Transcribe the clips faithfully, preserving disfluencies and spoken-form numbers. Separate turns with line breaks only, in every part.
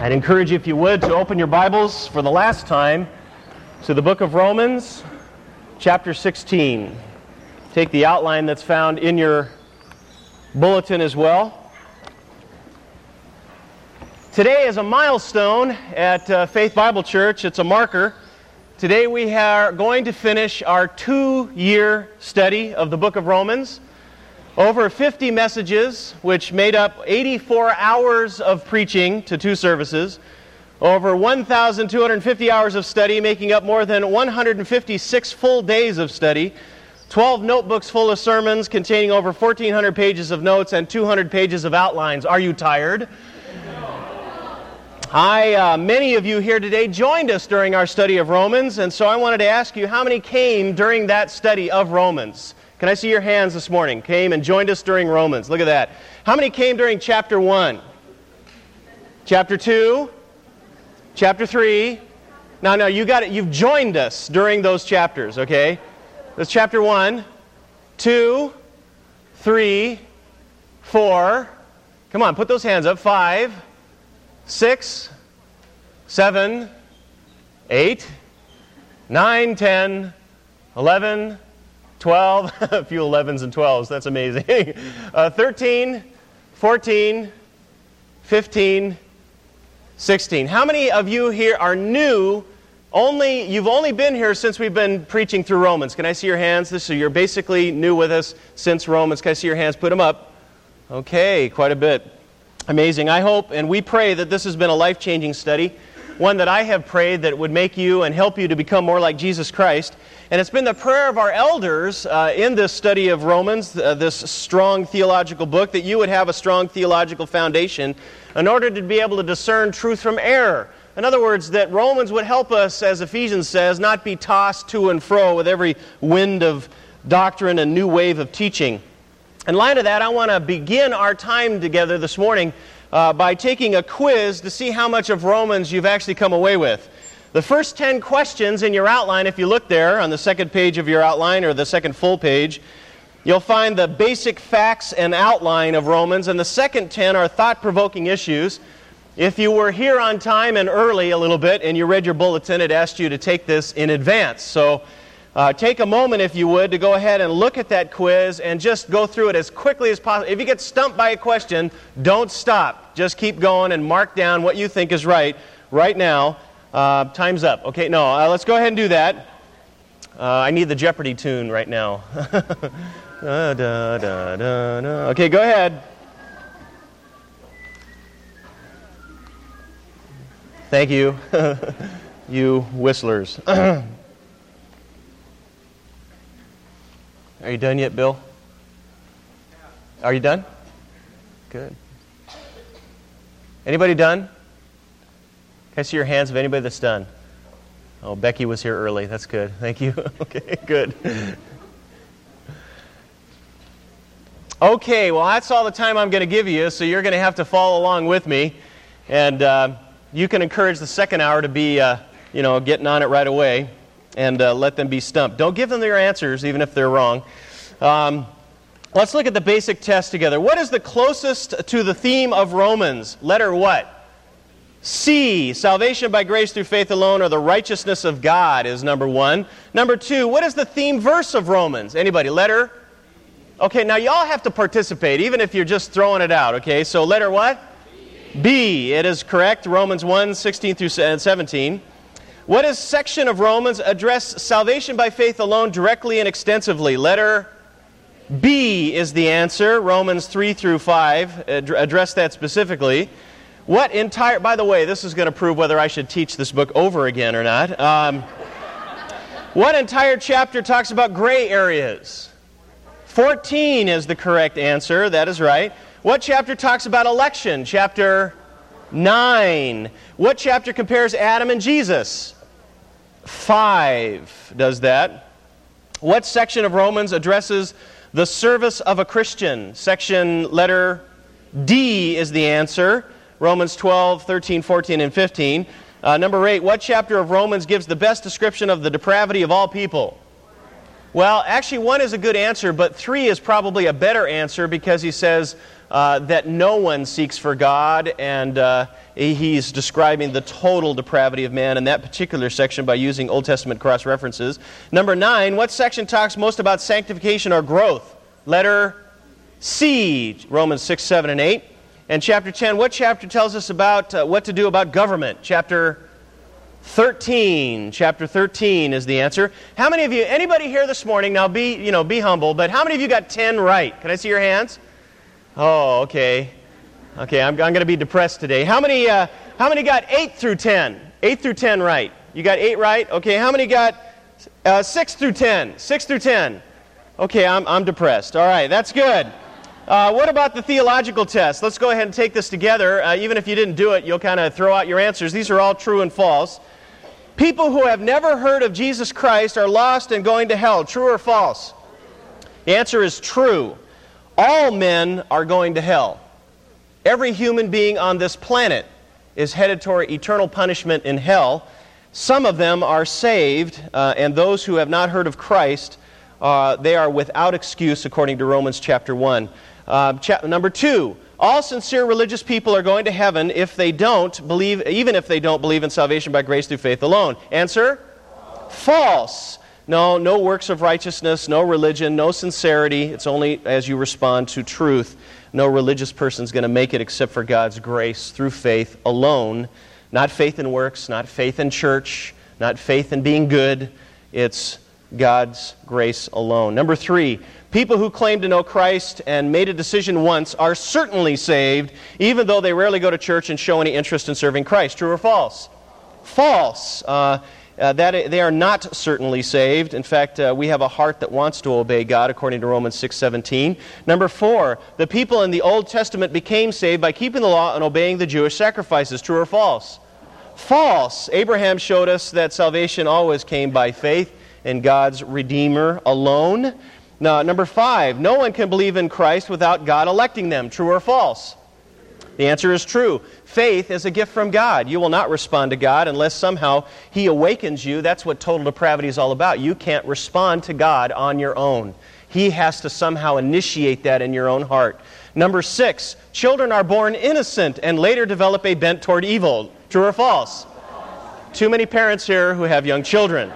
I'd encourage you, if you would, to open your Bibles for the last time to the book of Romans, chapter sixteen. Take the outline that's found in your bulletin as well. Today is a milestone at uh, Faith Bible Church. It's a marker. Today we are going to finish our two-year study of the book of Romans. Over fifty messages, which made up eighty-four hours of preaching to two services. Over one thousand two hundred fifty hours of study, making up more than one hundred fifty-six full days of study. twelve notebooks full of sermons containing over fourteen hundred pages of notes and two hundred pages of outlines. Are you tired? I, uh, many of you here today joined us during our study of Romans, and so I wanted to ask you, how many came during that study of Romans? Can I see your hands this morning? Came and joined us during Romans. Look at that. How many came during chapter one? Chapter two? Chapter three? Now, no, you got it. You've joined us during those chapters, okay? That's chapter one, two, three, four. Come on, put those hands up. Five, six, seven, eight, nine, ten, eleven, twelve, a few elevens and twelves, that's amazing. uh, thirteen, fourteen, fifteen, sixteen. How many of you here are new? Only You've only been here since we've been preaching through Romans. Can I see your hands? So you're basically new with us since Romans. Can I see your hands? Put them up. Okay, quite a bit. Amazing. I hope and we pray that this has been a life-changing study, one that I have prayed that would make you and help you to become more like Jesus Christ. And it's been the prayer of our elders uh, in this study of Romans, uh, this strong theological book, that you would have a strong theological foundation in order to be able to discern truth from error. In other words, that Romans would help us, as Ephesians says, not be tossed to and fro with every wind of doctrine and new wave of teaching. In light of that, I want to begin our time together this morning uh, by taking a quiz to see how much of Romans you've actually come away with. The first ten questions in your outline, if you look there on the second page of your outline or the second full page, you'll find the basic facts and outline of Romans, and the second ten are thought-provoking issues. If you were here on time and early a little bit and you read your bulletin, it asked you to take this in advance. So uh, take a moment, if you would, to go ahead and look at that quiz and just go through it as quickly as possible. If you get stumped by a question, don't stop. Just keep going and mark down what you think is right right now. Uh, time's up. Okay, no, uh, let's go ahead and do that. Uh, I need the Jeopardy tune right now. da, da, da, da, da. Okay, go ahead. Thank you, you whistlers. Are you done yet, Bill? Are you done? Good. Anybody done? Can I see your hands of anybody that's done? Oh, Becky was here early. That's good. Thank you. Okay, good. Okay, well, that's all the time I'm going to give you, so you're going to have to follow along with me. And uh, you can encourage the second hour to be, uh, you know, getting on it right away and uh, let them be stumped. Don't give them their answers, even if they're wrong. Um, let's look at the basic test together. What is the closest to the theme of Romans? Letter what? C, salvation by grace through faith alone, or the righteousness of God, is number one. Number two, what is the theme verse of Romans? Anybody? Letter? Okay, now y'all have to participate, even if you're just throwing it out, okay? So letter what? B. B, it is correct. Romans one, sixteen through seventeen. What is section of Romans address salvation by faith alone directly and extensively? Letter B is the answer. Romans three through five address that specifically. What entire, by the way, this is going to prove whether I should teach this book over again or not. Um, what entire chapter talks about gray areas? fourteen is the correct answer. That is right. What chapter talks about election? Chapter nine. What chapter compares Adam and Jesus? five does that. What section of Romans addresses the service of a Christian? Section letter D is the answer. Romans twelve, thirteen, fourteen, and fifteen. Uh, number eight, what chapter of Romans gives the best description of the depravity of all people? Well, actually, one is a good answer, but three is probably a better answer because he says uh, that no one seeks for God, and uh, he's describing the total depravity of man in that particular section by using Old Testament cross-references. Number nine, what section talks most about sanctification or growth? Letter C, Romans six, seven, and eight. And chapter ten, what chapter tells us about uh, what to do about government? Chapter thirteen. Chapter thirteen is the answer. How many of you, anybody here this morning, now be, you know, be humble, but how many of you got ten right? Can I see your hands? Oh, okay. Okay, I'm, I'm going to be depressed today. How many, uh, how many got eight through ten? eight through ten right. You got eight right? Okay, how many got uh, six through ten? six through ten. Okay, I'm, I'm depressed. All right, that's good. Uh, what about the theological test? Let's go ahead and take this together. Uh, even if you didn't do it, you'll kind of throw out your answers. These are all true and false. People who have never heard of Jesus Christ are lost and going to hell. True or false? The answer is true. All men are going to hell. Every human being on this planet is headed toward eternal punishment in hell. Some of them are saved, uh, and those who have not heard of Christ, uh, they are without excuse according to Romans chapter one. Uh, cha- number two, all sincere religious people are going to heaven if they don't believe, even if they don't believe in salvation by grace through faith alone. Answer? False. No, no works of righteousness, no religion, no sincerity. It's only as you respond to truth. No religious person is going to make it except for God's grace through faith alone. Not faith in works, not faith in church, not faith in being good. It's God's grace alone. Number three, people who claim to know Christ and made a decision once are certainly saved, even though they rarely go to church and show any interest in serving Christ. True or false? False. Uh, uh, that they are not certainly saved. In fact, uh, we have a heart that wants to obey God, according to Romans six seventeen. Number four, the people in the Old Testament became saved by keeping the law and obeying the Jewish sacrifices. True or false? False. Abraham showed us that salvation always came by faith in God's Redeemer alone. Now, number five, no one can believe in Christ without God electing them. True or false? The answer is true. Faith is a gift from God. You will not respond to God unless somehow He awakens you. That's what total depravity is all about. You can't respond to God on your own. He has to somehow initiate that in your own heart. Number six, children are born innocent and later develop a bent toward evil. True or false? Too many parents here who have young children.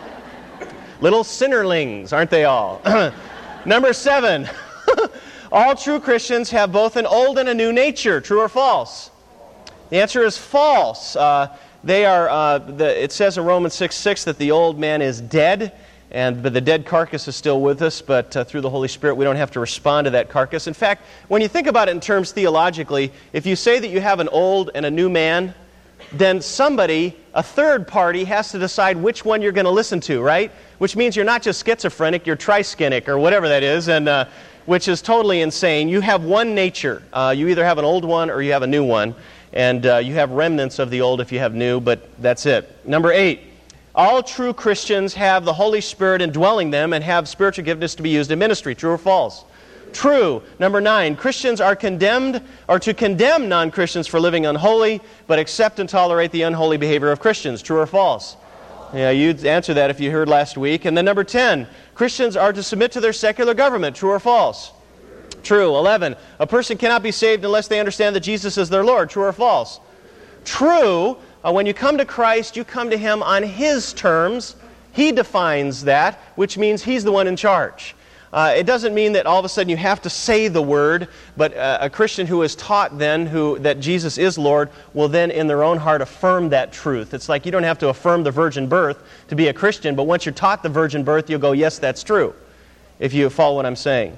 Little sinnerlings, aren't they all? Number seven, all true Christians have both an old and a new nature. True or false? The answer is false. Uh, they are. Uh, the, it says in Romans six six that the old man is dead, and but the dead carcass is still with us, but uh, through the Holy Spirit we don't have to respond to that carcass. In fact, when you think about it in terms theologically, if you say that you have an old and a new man, then somebody, a third party, has to decide which one you're going to listen to, right? Which means you're not just schizophrenic, you're triskenic, or whatever that is, and uh, which is totally insane. You have one nature. Uh, you either have an old one or you have a new one, and uh, you have remnants of the old if you have new, but that's it. Number eight, all true Christians have the Holy Spirit indwelling them and have spiritual giftedness to be used in ministry. True or false? True. Number nine, Christians are condemned or to condemn non-Christians for living unholy, but accept and tolerate the unholy behavior of Christians. True or false? Yeah, you'd answer that if you heard last week. And then number ten, Christians are to submit to their secular government. True or false? True. eleven, a person cannot be saved unless they understand that Jesus is their Lord. True or false? True. Uh, when you come to Christ, you come to Him on His terms. He defines that, which means He's the one in charge. Uh, it doesn't mean that all of a sudden you have to say the word, but uh, a Christian who is taught then who that Jesus is Lord will then in their own heart affirm that truth. It's like you don't have to affirm the virgin birth to be a Christian, but once you're taught the virgin birth, you'll go, yes, that's true, if you follow what I'm saying.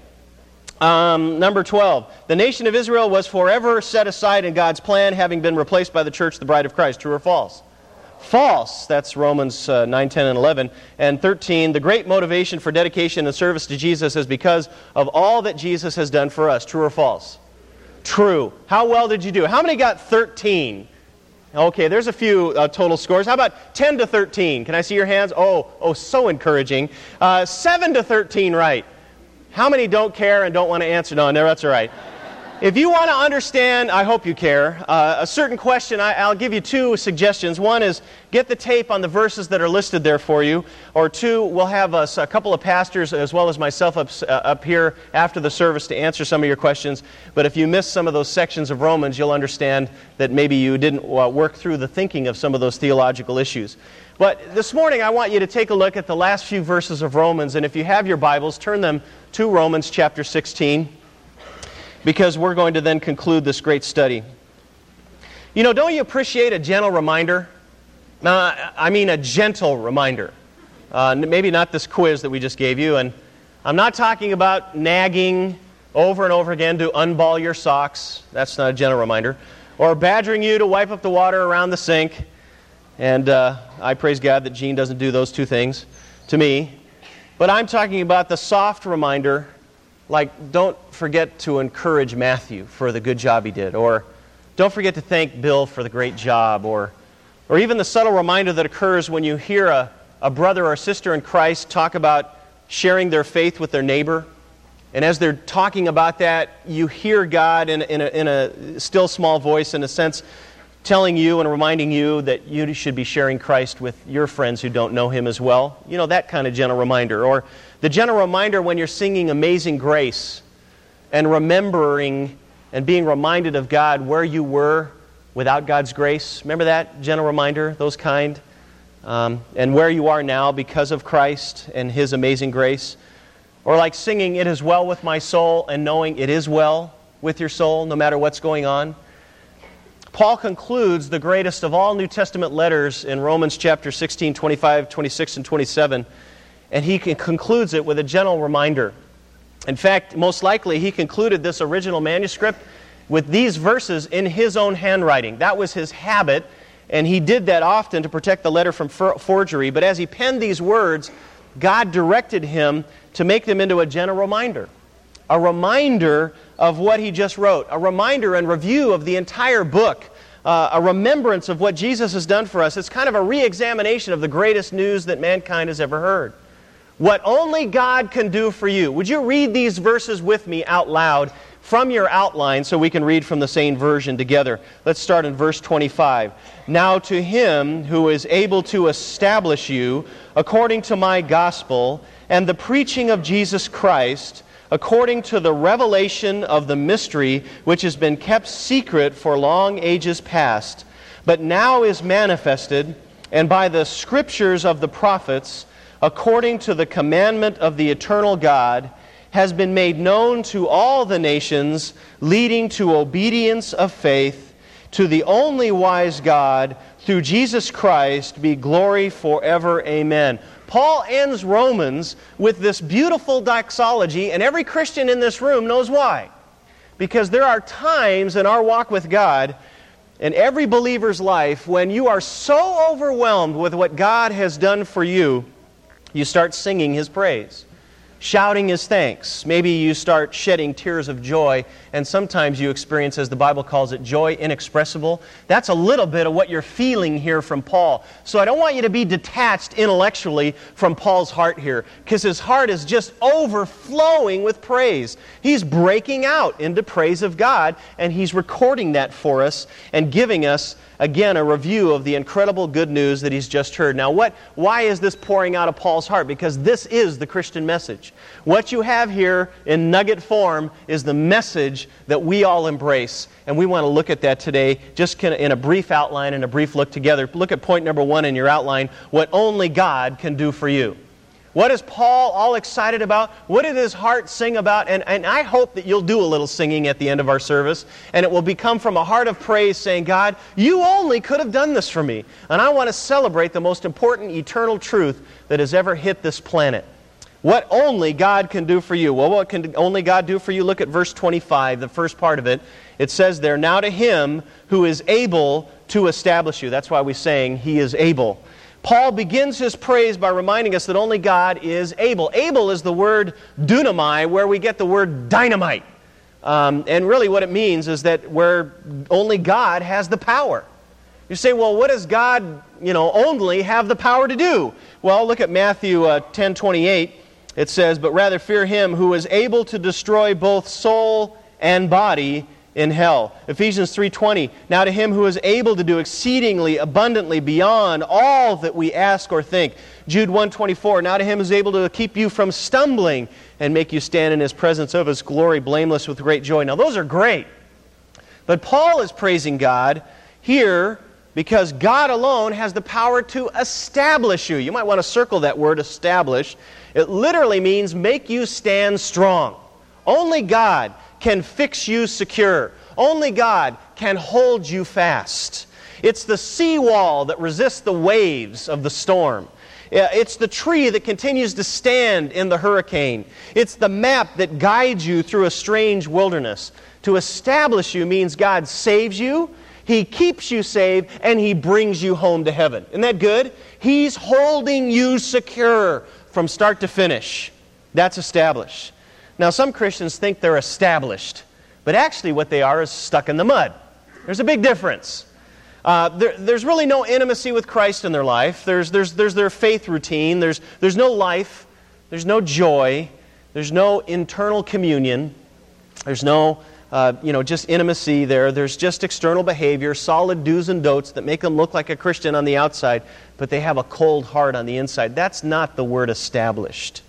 Um, number twelve, the nation of Israel was forever set aside in God's plan, having been replaced by the church, the bride of Christ. True or false? False. That's Romans uh, nine, ten, and eleven. And thirteen, the great motivation for dedication and service to Jesus is because of all that Jesus has done for us. True or false? True. How well did you do? How many got thirteen? Okay, there's a few uh, total scores. How about ten to thirteen? Can I see your hands? Oh, oh, so encouraging. Uh, seven to thirteen, right. How many don't care and don't want to answer? No, no, that's all right. If you want to understand, I hope you care, uh, a certain question, I, I'll give you two suggestions. One is get the tape on the verses that are listed there for you. Or two, we'll have a, a couple of pastors as well as myself up, uh, up here after the service to answer some of your questions. But if you missed some of those sections of Romans, you'll understand that maybe you didn't uh, work through the thinking of some of those theological issues. But this morning I want you to take a look at the last few verses of Romans. And if you have your Bibles, turn them to Romans chapter sixteen. Because we're going to then conclude this great study. You know, don't you appreciate a gentle reminder? Now, I mean a gentle reminder. Uh, maybe not this quiz that we just gave you. And I'm not talking about nagging over and over again to unball your socks. That's not a gentle reminder. Or badgering you to wipe up the water around the sink. And uh, I praise God that Gene doesn't do those two things to me. But I'm talking about the soft reminder. Like, don't forget to encourage Matthew for the good job he did. Or don't forget to thank Bill for the great job. Or or even the subtle reminder that occurs when you hear a, a brother or sister in Christ talk about sharing their faith with their neighbor. And as they're talking about that, you hear God in, in, a, in a still small voice, in a sense, telling you and reminding you that you should be sharing Christ with your friends who don't know Him as well. You know, that kind of gentle reminder. Or the gentle reminder when you're singing Amazing Grace and remembering and being reminded of God where you were without God's grace. Remember that gentle reminder, those kind? Um, and where you are now because of Christ and His amazing grace. Or like singing It Is Well With My Soul and knowing it is well with your soul no matter what's going on. Paul concludes the greatest of all New Testament letters in Romans chapter sixteen, twenty-five, twenty-six, and twenty-seven. And he concludes it with a gentle reminder. In fact, most likely he concluded this original manuscript with these verses in his own handwriting. That was his habit, and he did that often to protect the letter from forgery. But as he penned these words, God directed him to make them into a gentle reminder. A reminder of what he just wrote. A reminder and review of the entire book. Uh, a remembrance of what Jesus has done for us. It's kind of a re-examination of the greatest news that mankind has ever heard. What only God can do for you. Would you read these verses with me out loud from your outline so we can read from the same version together? Let's start in verse twenty-five. Now to Him who is able to establish you according to my gospel and the preaching of Jesus Christ, according to the revelation of the mystery which has been kept secret for long ages past, but now is manifested, and by the scriptures of the prophets, according to the commandment of the eternal God, has been made known to all the nations, leading to obedience of faith, to the only wise God, through Jesus Christ, be glory forever. Amen. Paul ends Romans with this beautiful doxology, and every Christian in this room knows why. Because there are times in our walk with God, in every believer's life, when you are so overwhelmed with what God has done for you, you start singing His praise, shouting His thanks. Maybe you start shedding tears of joy, and sometimes you experience, as the Bible calls it, joy inexpressible. That's a little bit of what you're feeling here from Paul. So I don't want you to be detached intellectually from Paul's heart here, because his heart is just overflowing with praise. He's breaking out into praise of God, and he's recording that for us and giving us again, a review of the incredible good news that he's just heard. Now, what? Why is this pouring out of Paul's heart? Because this is the Christian message. What you have here in nugget form is the message that we all embrace. And we want to look at that today, just in a brief outline and a brief look together. Look at point number one in your outline, what only God can do for you. What is Paul all excited about? What did his heart sing about? And, and I hope that you'll do a little singing at the end of our service, and it will become from a heart of praise saying, God, you only could have done this for me. And I want to celebrate the most important eternal truth that has ever hit this planet. What only God can do for you. Well, what can only God do for you? Look at verse twenty-five, the first part of it. It says there, now to Him who is able to establish you. That's why we sang, He is able. Paul begins his praise by reminding us that only God is able. Able is the word dunamai, where we get the word dynamite. Um, and really what it means is that where only God has the power. You say, well, what does God, you know, only have the power to do? Well, look at Matthew uh, ten twenty-eight. It says, but rather fear Him who is able to destroy both soul and body in hell. Ephesians three twenty, now to Him who is able to do exceedingly abundantly beyond all that we ask or think. Jude one twenty-four, now to Him who is able to keep you from stumbling and make you stand in His presence of His glory blameless with great joy. Now those are great. But Paul is praising God here because God alone has the power to establish you. You might want to circle that word, establish. It literally means make you stand strong. Only God can fix you secure. Only God can hold you fast. It's the seawall that resists the waves of the storm. It's the tree that continues to stand in the hurricane. It's the map that guides you through a strange wilderness. To establish you means God saves you, He keeps you saved, and He brings you home to heaven. Isn't that good? He's holding you secure from start to finish. That's established. Now, some Christians think they're established, but actually what they are is stuck in the mud. There's a big difference. Uh, there, there's really no intimacy with Christ in their life. There's, there's, there's their faith routine. There's, there's no life. There's no joy. There's no internal communion. There's no uh, you know, just intimacy there. There's just external behavior, solid do's and don'ts that make them look like a Christian on the outside, but they have a cold heart on the inside. That's not the word established.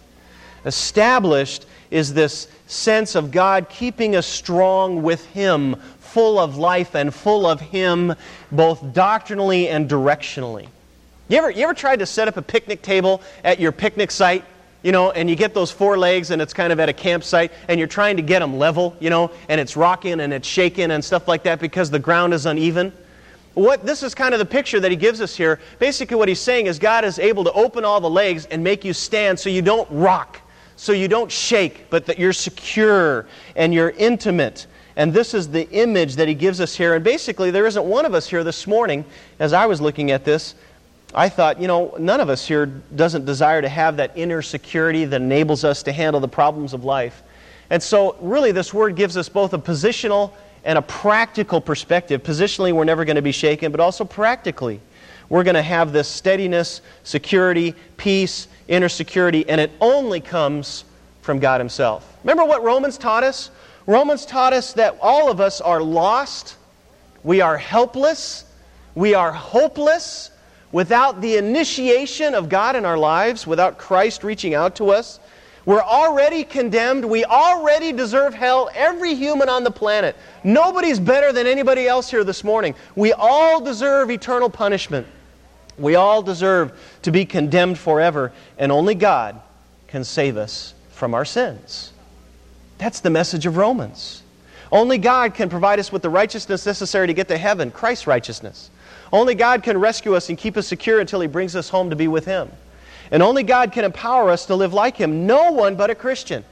Established is this sense of God keeping us strong with Him, full of life and full of Him, both doctrinally and directionally. You ever, you ever tried to set up a picnic table at your picnic site? You know, and you get those four legs and it's kind of at a campsite and you're trying to get them level, you know, and it's rocking and it's shaking and stuff like that because the ground is uneven. What this is kind of the picture that he gives us here. Basically what he's saying is God is able to open all the legs and make you stand so you don't rock, so you don't shake, but that you're secure and you're intimate. And this is the image that he gives us here. And basically there isn't one of us here this morning, as I was looking at this, I thought, you know, none of us here doesn't desire to have that inner security that enables us to handle the problems of life. And so really this word gives us both a positional and a practical perspective. Positionally, we're never going to be shaken, but also practically. We're going to have this steadiness, security, peace, inner security, and it only comes from God Himself. Remember what Romans taught us? Romans taught us that all of us are lost, we are helpless, we are hopeless. Without the initiation of God in our lives, without Christ reaching out to us, we're already condemned. We already deserve hell, every human on the planet. Nobody's better than anybody else here this morning. We all deserve eternal punishment. We all deserve to be condemned forever, and only God can save us from our sins. That's the message of Romans. Only God can provide us with the righteousness necessary to get to heaven, Christ's righteousness. Only God can rescue us and keep us secure until He brings us home to be with Him. And only God can empower us to live like Him. No one but a Christian.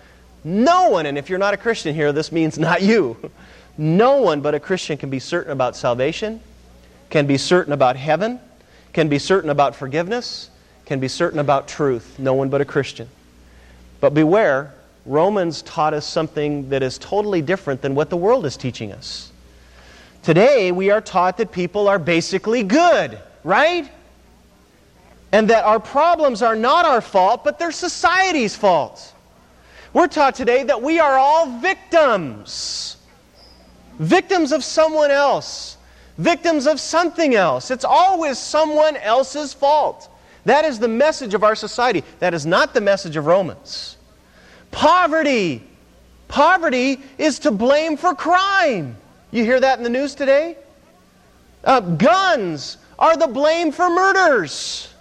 No one, and if you're not a Christian here, this means not you. No one but a Christian can be certain about salvation, can be certain about heaven, can be certain about forgiveness, can be certain about truth. No one but a Christian. But beware, Romans taught us something that is totally different than what the world is teaching us. Today, we are taught that people are basically good, right? And that our problems are not our fault, but they're society's fault. We're taught today that we are all victims. Victims of someone else. Victims of something else. It's always someone else's fault. That is the message of our society. That is not the message of Romans. Poverty. Poverty is to blame for crime. You hear that in the news today? Uh, guns are the blame for murders.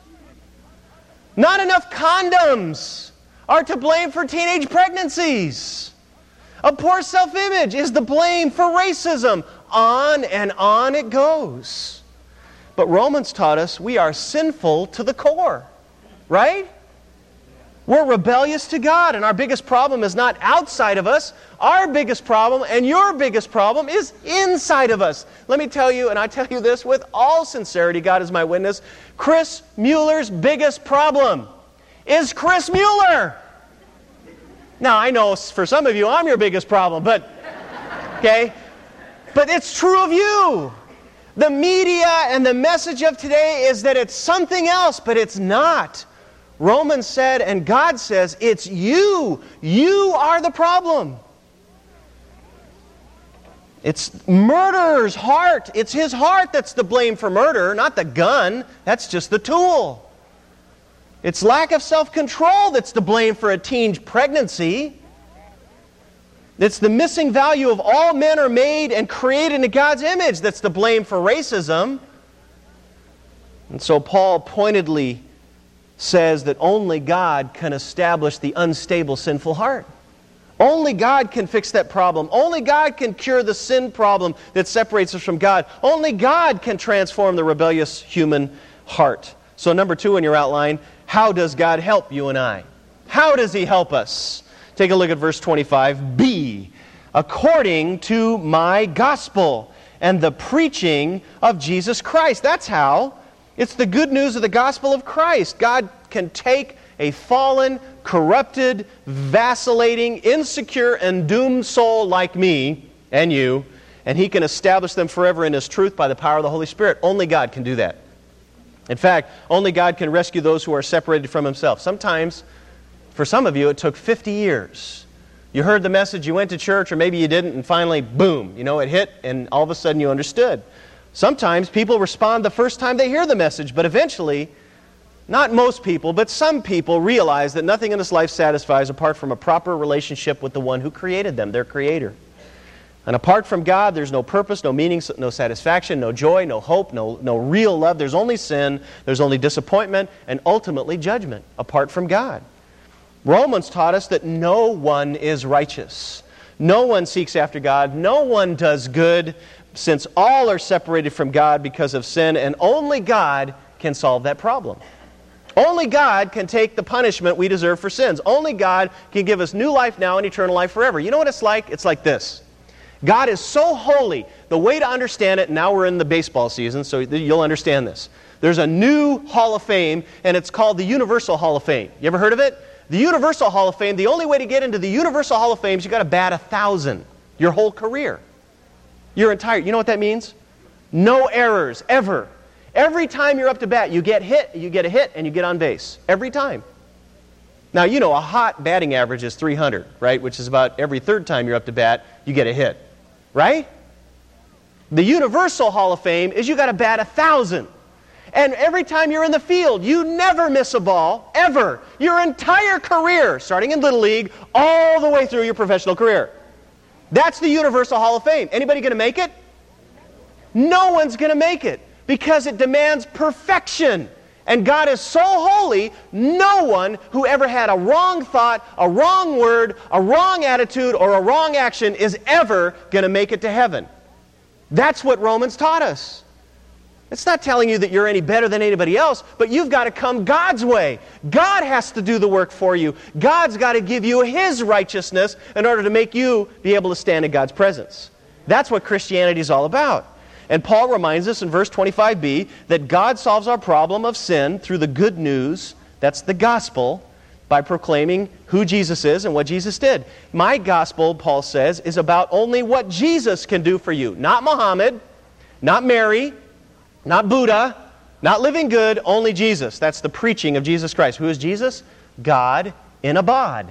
Not enough condoms are to blame for teenage pregnancies. A poor self-image is the blame for racism. On and on it goes. But Romans taught us we are sinful to the core, right? We're rebellious to God, and our biggest problem is not outside of us. Our biggest problem and your biggest problem is inside of us. Let me tell you, and I tell you this with all sincerity, God is my witness, Chris Mueller's biggest problem is Chris Mueller. Now, I know for some of you I'm your biggest problem, but, okay? But it's true of you. The media and the message of today is that it's something else, but it's not. Romans said, and God says, it's you. You are the problem. It's murderer's heart. It's his heart that's to blame for murder, not the gun. That's just the tool. It's lack of self-control that's to blame for a teen's pregnancy. It's the missing value of all men are made and created in God's image that's to blame for racism. And so Paul pointedly says that only God can establish the unstable, sinful heart. Only God can fix that problem. Only God can cure the sin problem that separates us from God. Only God can transform the rebellious human heart. So number two in your outline, how does God help you and I? How does He help us? Take a look at verse twenty-five. B, according to my gospel and the preaching of Jesus Christ. That's how. It's the good news of the gospel of Christ. God can take a fallen, corrupted, vacillating, insecure, and doomed soul like me and you, and He can establish them forever in His truth by the power of the Holy Spirit. Only God can do that. In fact, only God can rescue those who are separated from Himself. Sometimes, for some of you, it took fifty years. You heard the message, you went to church, or maybe you didn't, and finally, boom, you know, it hit, and all of a sudden you understood. Sometimes people respond the first time they hear the message, but eventually, not most people, but some people realize that nothing in this life satisfies apart from a proper relationship with the one who created them, their Creator. And apart from God, there's no purpose, no meaning, no satisfaction, no joy, no hope, no, no real love. There's only sin, there's only disappointment, and ultimately judgment apart from God. Romans taught us that no one is righteous. No one seeks after God. No one does good, since all are separated from God because of sin, and only God can solve that problem. Only God can take the punishment we deserve for sins. Only God can give us new life now and eternal life forever. You know what it's like? It's like this. God is so holy. The way to understand it, now we're in the baseball season, so you'll understand this. There's a new Hall of Fame, and it's called the Universal Hall of Fame. You ever heard of it? The Universal Hall of Fame, the only way to get into the Universal Hall of Fame is you've got to bat a thousand your whole career. Your entire, you know what that means? No errors, ever. Every time you're up to bat, you get hit, you get a hit, and you get on base. Every time. Now, you know, a hot batting average is three hundred, right? Which is about every third time you're up to bat, you get a hit. Right? The Universal Hall of Fame is you got to bat a thousand. And every time you're in the field, you never miss a ball, ever. Your entire career, starting in Little League, all the way through your professional career. That's the Universal Hall of Fame. Anybody going to make it? No one's going to make it because it demands perfection. And God is so holy, no one who ever had a wrong thought, a wrong word, a wrong attitude, or a wrong action is ever going to make it to heaven. That's what Romans taught us. It's not telling you that you're any better than anybody else, but you've got to come God's way. God has to do the work for you. God's got to give you His righteousness in order to make you be able to stand in God's presence. That's what Christianity is all about. And Paul reminds us in verse twenty-five b that God solves our problem of sin through the good news, that's the gospel, by proclaiming who Jesus is and what Jesus did. My gospel, Paul says, is about only what Jesus can do for you. Not Muhammad, not Mary, not Buddha, not living good, only Jesus. That's the preaching of Jesus Christ. Who is Jesus? God in a bod.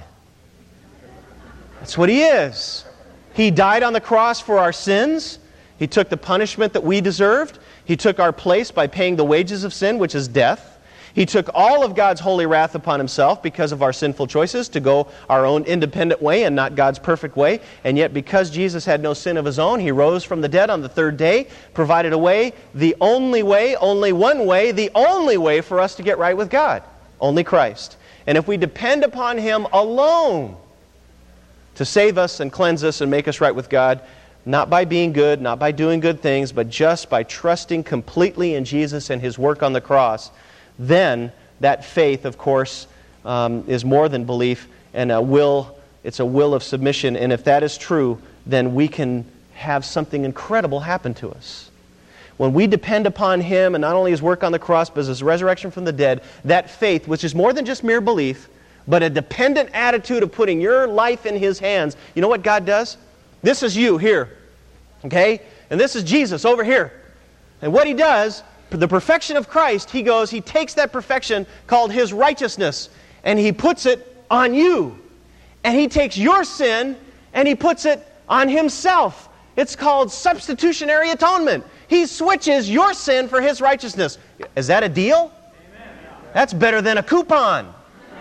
That's what He is. He died on the cross for our sins. He took the punishment that we deserved. He took our place by paying the wages of sin, which is death. He took all of God's holy wrath upon Himself because of our sinful choices to go our own independent way and not God's perfect way. And yet because Jesus had no sin of His own, He rose from the dead on the third day, provided a way, the only way, only one way, the only way for us to get right with God. Only Christ. And if we depend upon Him alone to save us and cleanse us and make us right with God, not by being good, not by doing good things, but just by trusting completely in Jesus and His work on the cross, then that faith, of course, um, is more than belief and a will. It's a will of submission. And if that is true, then we can have something incredible happen to us. When we depend upon Him and not only His work on the cross, but His resurrection from the dead, that faith, which is more than just mere belief, but a dependent attitude of putting your life in His hands, you know what God does? This is you here, okay? And this is Jesus over here. And what He does, the perfection of Christ, He goes, He takes that perfection called His righteousness, and He puts it on you. And He takes your sin, and He puts it on Himself. It's called substitutionary atonement. He switches your sin for His righteousness. Is that a deal? Amen. That's better than a coupon.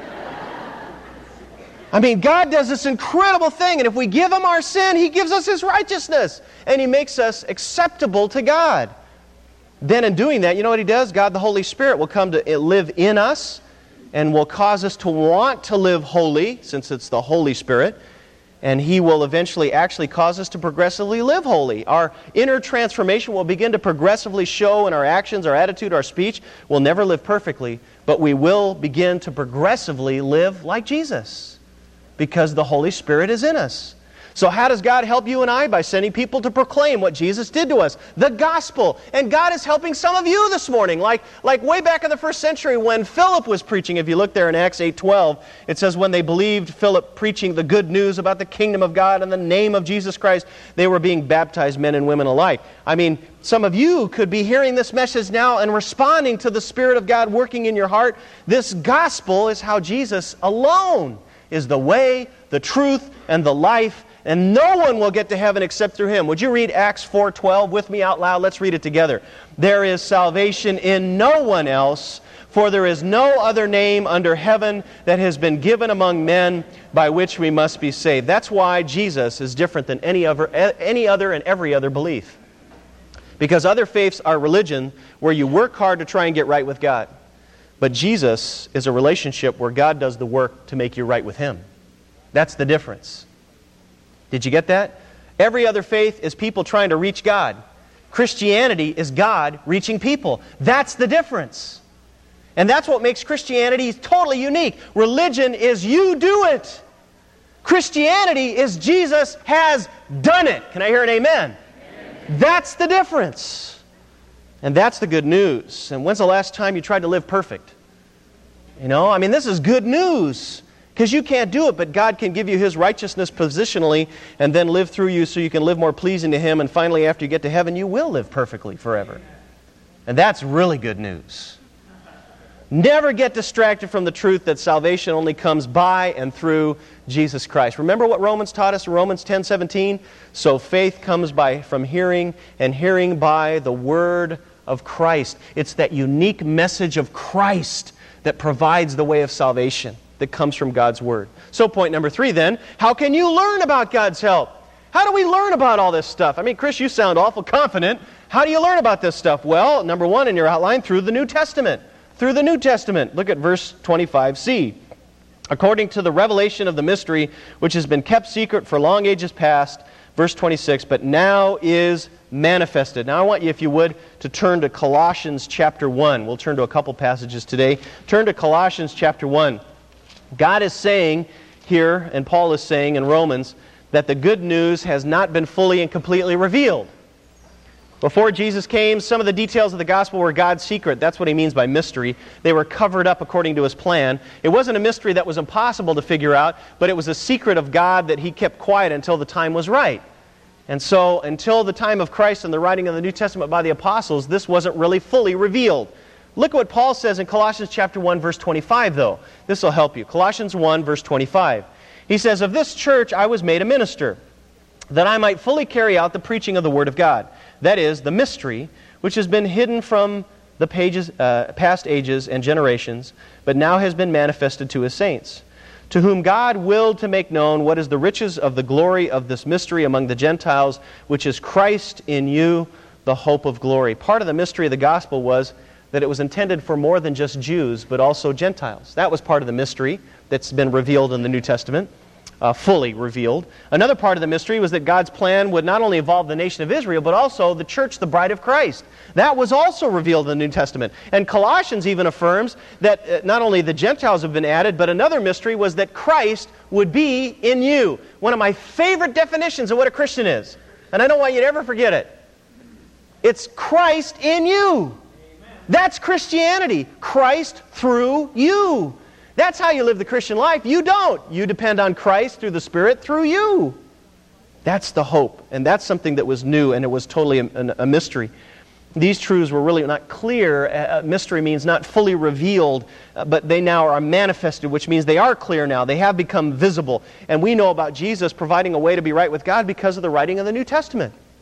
I mean, God does this incredible thing, and if we give Him our sin, He gives us His righteousness, and He makes us acceptable to God. Then in doing that, you know what He does? God the Holy Spirit will come to live in us, and will cause us to want to live holy, since it's the Holy Spirit, and He will eventually actually cause us to progressively live holy. Our inner transformation will begin to progressively show in our actions, our attitude, our speech. We'll never live perfectly, but we will begin to progressively live like Jesus, because the Holy Spirit is in us. So how does God help you and I? By sending people to proclaim what Jesus did to us, the gospel. And God is helping some of you this morning, like, like way back in the first century when Philip was preaching. If you look there in Acts eight twelve, it says when they believed Philip preaching the good news about the kingdom of God and the name of Jesus Christ, they were being baptized, men and women alike. I mean, some of you could be hearing this message now and responding to the Spirit of God working in your heart. This gospel is how Jesus alone is the way, the truth, and the life. And no one will get to heaven except through Him. Would you read Acts four twelve with me out loud? Let's read it together. There is salvation in no one else, for there is no other name under heaven that has been given among men by which we must be saved. That's why Jesus is different than any other, any other and every other belief. Because other faiths are religion where you work hard to try and get right with God. But Jesus is a relationship where God does the work to make you right with Him. That's the difference. Did you get that? Every other faith is people trying to reach God. Christianity is God reaching people. That's the difference. And that's what makes Christianity totally unique. Religion is you do it. Christianity is Jesus has done it. Can I hear an amen? Amen. That's the difference. And that's the good news. And when's the last time you tried to live perfect? You know, I mean, this is good news. Because you can't do it, but God can give you His righteousness positionally and then live through you so you can live more pleasing to Him. And finally, after you get to heaven, you will live perfectly forever. And that's really good news. Never get distracted from the truth that salvation only comes by and through Jesus Christ. Remember what Romans taught us in Romans ten seventeen? So faith comes by from hearing, and hearing by the word of Christ. It's that unique message of Christ that provides the way of salvation that comes from God's Word. So point number three then, how can you learn about God's help? How do we learn about all this stuff? I mean, Chris, you sound awful confident. How do you learn about this stuff? Well, number one in your outline, through the New Testament. Through the New Testament. Look at verse twenty-five c. According to the revelation of the mystery, which has been kept secret for long ages past, verse twenty-six, but now is manifested. Now I want you, if you would, to turn to Colossians chapter one. We'll turn to a couple passages today. Turn to Colossians chapter one. God is saying here, and Paul is saying in Romans, that the good news has not been fully and completely revealed. Before Jesus came, some of the details of the gospel were God's secret. That's what he means by mystery. They were covered up according to His plan. It wasn't a mystery that was impossible to figure out, but it was a secret of God that He kept quiet until the time was right. And so, until the time of Christ and the writing of the New Testament by the apostles, this wasn't really fully revealed. Look at what Paul says in Colossians chapter one, verse twenty-five, though. This will help you. Colossians one, verse twenty-five. He says, of this church I was made a minister, that I might fully carry out the preaching of the Word of God. That is, the mystery, which has been hidden from the pages, uh, past ages and generations, but now has been manifested to His saints, to whom God willed to make known what is the riches of the glory of this mystery among the Gentiles, which is Christ in you, the hope of glory. Part of the mystery of the gospel was that it was intended for more than just Jews, but also Gentiles. That was part of the mystery that's been revealed in the New Testament, uh, fully revealed. Another part of the mystery was that God's plan would not only involve the nation of Israel, but also the church, the bride of Christ. That was also revealed in the New Testament. And Colossians even affirms that uh, not only the Gentiles have been added, but another mystery was that Christ would be in you. One of my favorite definitions of what a Christian is. And I don't want you to ever forget it. It's Christ in you. That's Christianity. Christ through you. That's how you live the Christian life. You don't. You depend on Christ through the Spirit through you. That's the hope. And that's something that was new, and it was totally a, a mystery. These truths were really not clear. Uh, mystery means not fully revealed, uh, but they now are manifested, which means they are clear now. They have become visible. And we know about Jesus providing a way to be right with God because of the writing of the New Testament.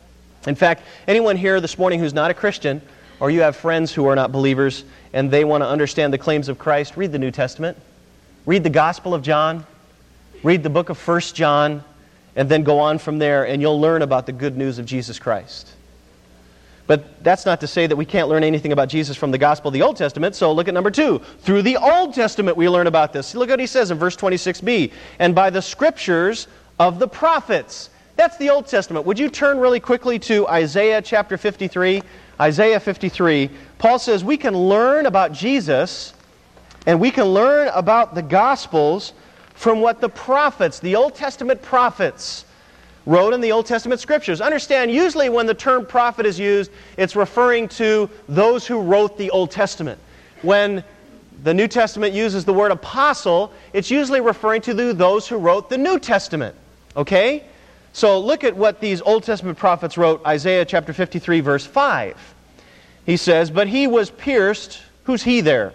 In fact, anyone here this morning who's not a Christian, or you have friends who are not believers, and they want to understand the claims of Christ, read the New Testament. Read the Gospel of John. Read the book of First John, and then go on from there, and you'll learn about the good news of Jesus Christ. But that's not to say that we can't learn anything about Jesus from the Gospel of the Old Testament, so look at number two. Through the Old Testament we learn about this. Look what he says in verse twenty-six b. And by the Scriptures of the prophets. That's the Old Testament. Would you turn really quickly to Isaiah chapter fifty-three? Isaiah fifty-three. Paul says we can learn about Jesus, and we can learn about the Gospels from what the prophets, the Old Testament prophets, wrote in the Old Testament Scriptures. Understand, usually when the term prophet is used, it's referring to those who wrote the Old Testament. When the New Testament uses the word apostle, it's usually referring to the, those who wrote the New Testament. Okay? So look at what these Old Testament prophets wrote, Isaiah chapter fifty-three, verse five. He says, but he was pierced, who's he there?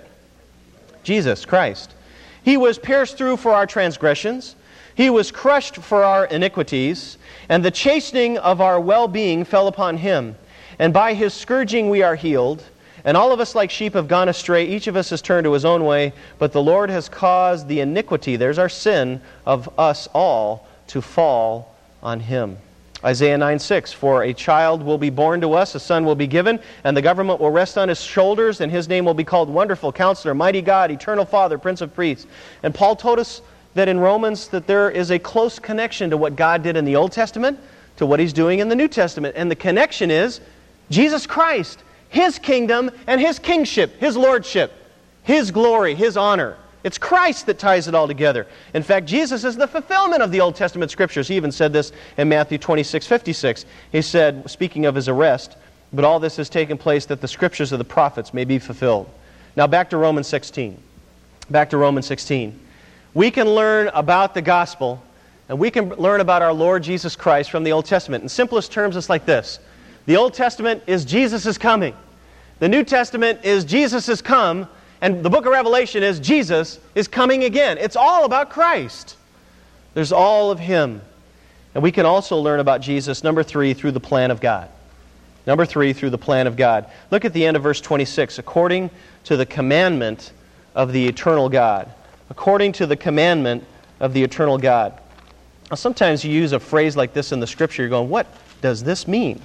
Jesus Christ. He was pierced through for our transgressions. He was crushed for our iniquities, and the chastening of our well-being fell upon him. And by his scourging we are healed. And all of us like sheep have gone astray. Each of us has turned to his own way. But the Lord has caused the iniquity, there's our sin, of us all to fall on him. Isaiah nine six, for a child will be born to us, a son will be given, and the government will rest on his shoulders, and his name will be called Wonderful Counselor, Mighty God, Eternal Father, Prince of Peace. And Paul told us that in Romans that there is a close connection to what God did in the Old Testament to what he's doing in the New Testament. And the connection is Jesus Christ, his kingdom and his kingship, his lordship, his glory, his honor. It's Christ that ties it all together. In fact, Jesus is the fulfillment of the Old Testament Scriptures. He even said this in Matthew twenty-six fifty-six. He said, speaking of his arrest, but all this has taken place that the Scriptures of the prophets may be fulfilled. Now back to Romans sixteen. Back to Romans sixteen. We can learn about the gospel, and we can learn about our Lord Jesus Christ from the Old Testament. In simplest terms, it's like this. The Old Testament is Jesus is coming. The New Testament is Jesus is come. And the book of Revelation is Jesus is coming again. It's all about Christ. There's all of him. And we can also learn about Jesus, number three, through the plan of God. Number three, through the plan of God. Look at the end of verse twenty-six. According to the commandment of the eternal God. According to the commandment of the eternal God. Now, sometimes you use a phrase like this in the Scripture. You're going, what does this mean?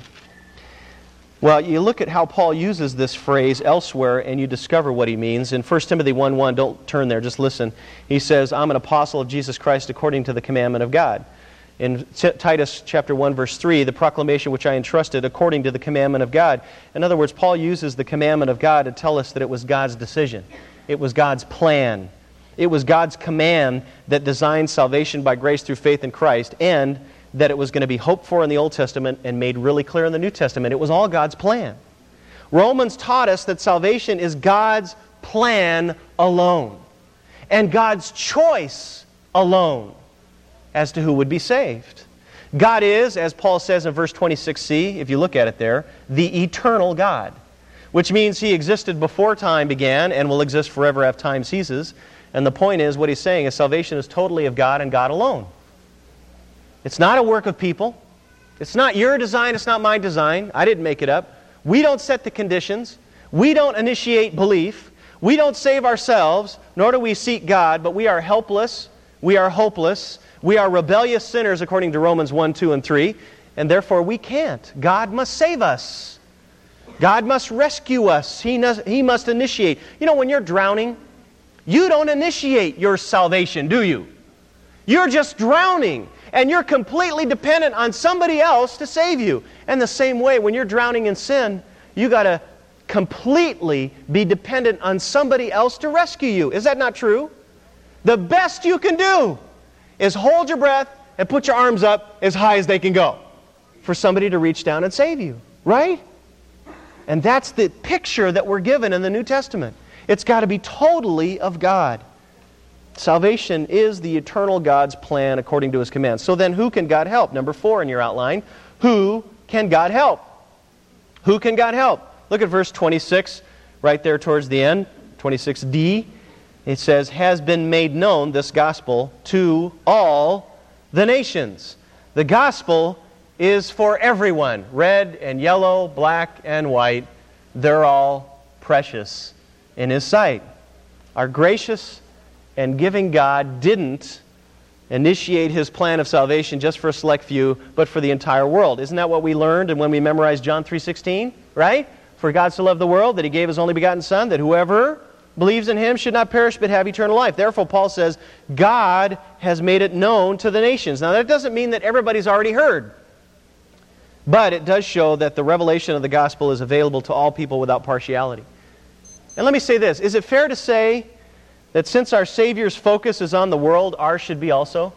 Well, you look at how Paul uses this phrase elsewhere and you discover what he means. In First Timothy one one, don't turn there, just listen. He says, I'm an apostle of Jesus Christ according to the commandment of God. In T- Titus chapter one, verse three, the proclamation which I entrusted according to the commandment of God. In other words, Paul uses the commandment of God to tell us that it was God's decision. It was God's plan. It was God's command that designed salvation by grace through faith in Christ, and that it was going to be hoped for in the Old Testament and made really clear in the New Testament. It was all God's plan. Romans taught us that salvation is God's plan alone, and God's choice alone as to who would be saved. God is, as Paul says in verse twenty-six c, if you look at it there, the eternal God, which means he existed before time began and will exist forever after time ceases. And the point is, what he's saying is salvation is totally of God and God alone. It's not a work of people. It's not your design. It's not my design. I didn't make it up. We don't set the conditions. We don't initiate belief. We don't save ourselves, nor do we seek God, but we are helpless. We are hopeless. We are rebellious sinners according to Romans one, two, and three, and therefore we can't. God must save us. God must rescue us. He must, he must initiate. You know, when you're drowning, you don't initiate your salvation, do you? You're just drowning. And you're completely dependent on somebody else to save you. And the same way, when you're drowning in sin, you got to completely be dependent on somebody else to rescue you. Is that not true? The best you can do is hold your breath and put your arms up as high as they can go for somebody to reach down and save you. Right? And that's the picture that we're given in the New Testament. It's got to be totally of God. Salvation is the eternal God's plan according to his commands. So then who can God help? Number four in your outline. Who can God help? Who can God help? Look at verse twenty-six, right there towards the end, twenty-six d. It says, has been made known, this gospel, to all the nations. The gospel is for everyone. Red and yellow, black and white, they're all precious in His sight. Our gracious and giving God didn't initiate His plan of salvation just for a select few, but for the entire world. Isn't that what we learned and when we memorized John three sixteen? Right? For God so loved the world that He gave His only begotten Son, that whoever believes in Him should not perish but have eternal life. Therefore, Paul says, God has made it known to the nations. Now, that doesn't mean that everybody's already heard. But it does show that the revelation of the gospel is available to all people without partiality. And let me say this. Is it fair to say that since our Savior's focus is on the world, ours should be also?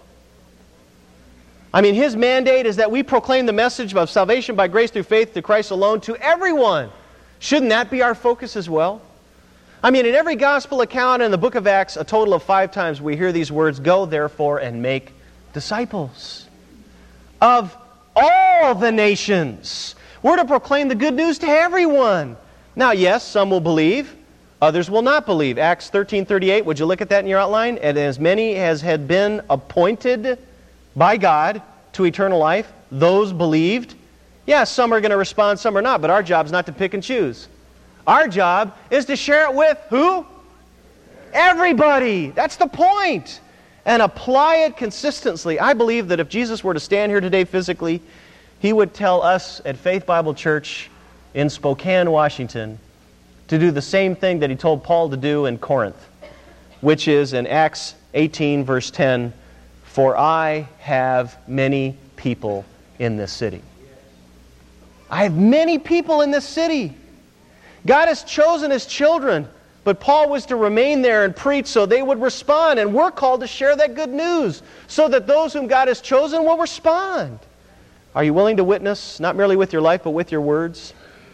I mean, His mandate is that we proclaim the message of salvation by grace through faith to Christ alone to everyone. Shouldn't that be our focus as well? I mean, in every gospel account in the book of Acts, a total of five times we hear these words, "Go therefore and make disciples of all the nations." We're to proclaim the good news to everyone. Now, yes, some will believe, others will not believe. Acts thirteen thirty-eight, would you look at that in your outline? And as many as had been appointed by God to eternal life, those believed. Yes, some are going to respond, some are not, but our job is not to pick and choose. Our job is to share it with who? Everybody. That's the point. And apply it consistently. I believe that if Jesus were to stand here today physically, He would tell us at Faith Bible Church in Spokane, Washington, to do the same thing that He told Paul to do in Corinth, which is in Acts eighteen, verse ten, "For I have many people in this city." I have many people in this city. God has chosen His children, but Paul was to remain there and preach so they would respond, and we're called to share that good news so that those whom God has chosen will respond. Are you willing to witness, not merely with your life, but with your words?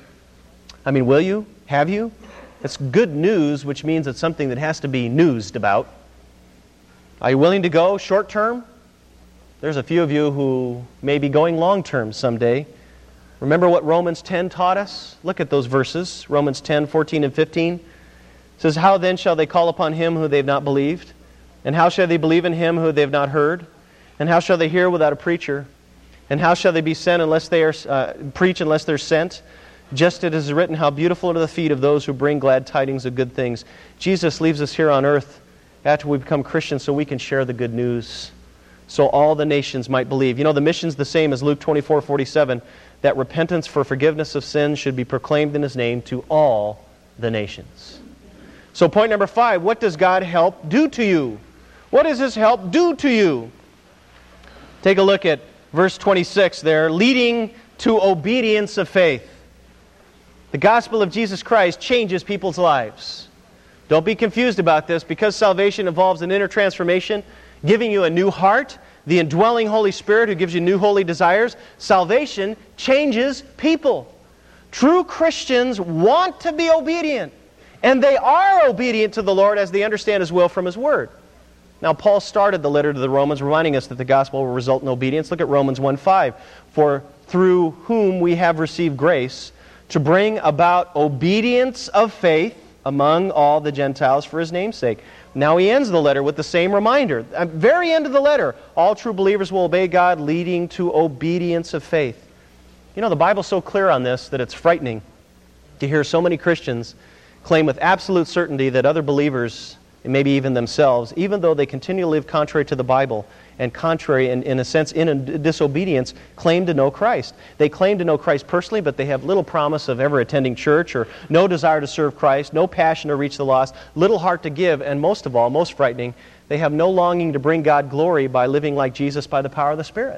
I mean, will you? Have you? It's good news, which means it's something that has to be newsed about. Are you willing to go short term? There's a few of you who may be going long term someday. Remember what Romans ten taught us? Look at those verses, Romans ten, fourteen and fifteen. It says, "How then shall they call upon Him who they have not believed? And how shall they believe in Him who they have not heard? And how shall they hear without a preacher? And how shall they be sent unless they are uh, preach unless they're sent? Just as it is written, how beautiful are the feet of those who bring glad tidings of good things." Jesus leaves us here on earth after we become Christians so we can share the good news, so all the nations might believe. You know, the mission's the same as Luke twenty-four forty-seven, that repentance for forgiveness of sins should be proclaimed in His name to all the nations. So point number five, what does God help do to you? What does His help do to you? Take a look at verse twenty-six there, leading to obedience of faith. The gospel of Jesus Christ changes people's lives. Don't be confused about this. Because salvation involves an inner transformation, giving you a new heart, the indwelling Holy Spirit who gives you new holy desires, salvation changes people. True Christians want to be obedient, and they are obedient to the Lord as they understand His will from His Word. Now, Paul started the letter to the Romans reminding us that the gospel will result in obedience. Look at Romans one five. "For through whom we have received grace to bring about obedience of faith among all the Gentiles for His name's sake." Now he ends the letter with the same reminder. At the very end of the letter, all true believers will obey God, leading to obedience of faith. You know, the Bible's so clear on this that it's frightening to hear so many Christians claim with absolute certainty that other believers, and maybe even themselves, even though they continually live contrary to the Bible and contrary, in, in a sense, in a disobedience, claim to know Christ. They claim to know Christ personally, but they have little promise of ever attending church, or no desire to serve Christ, no passion to reach the lost, little heart to give, and most of all, most frightening, they have no longing to bring God glory by living like Jesus by the power of the Spirit.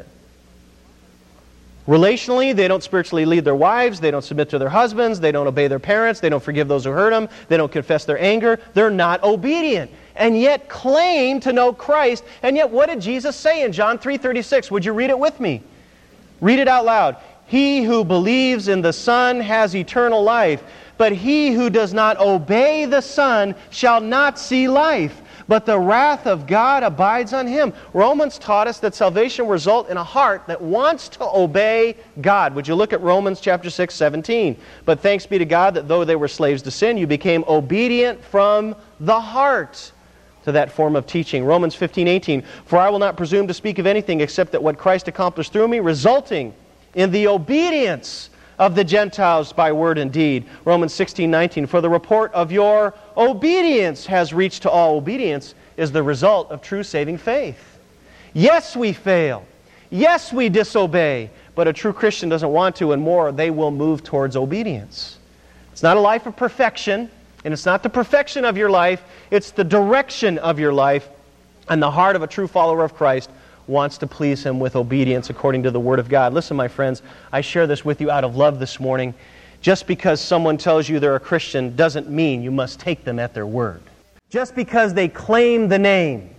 Relationally, they don't spiritually lead their wives, they don't submit to their husbands, they don't obey their parents, they don't forgive those who hurt them, they don't confess their anger, they're not obedient, and yet claim to know Christ. And yet, what did Jesus say in John three thirty-six? Would you read it with me? Read it out loud. "He who believes in the Son has eternal life, but he who does not obey the Son shall not see life, but the wrath of God abides on him." Romans taught us that salvation will result in a heart that wants to obey God. Would you look at Romans chapter six, seventeen? "But thanks be to God that though they were slaves to sin, you became obedient from the heart to that form of teaching." Romans fifteen, eighteen. "For I will not presume to speak of anything except that what Christ accomplished through me, resulting in the obedience of the Gentiles by word and deed. Romans sixteen nineteen, for the report of your obedience has reached to all. Obedience is the result of true saving faith. Yes, we fail. Yes, we disobey. But a true Christian doesn't want to, and more, they will move towards obedience. It's not a life of perfection, and it's not the perfection of your life, it's the direction of your life. And the heart of a true follower of Christ wants to please Him with obedience according to the Word of God. Listen, my friends, I share this with you out of love this morning. Just because someone tells you they're a Christian doesn't mean you must take them at their word. Just because they claim the name.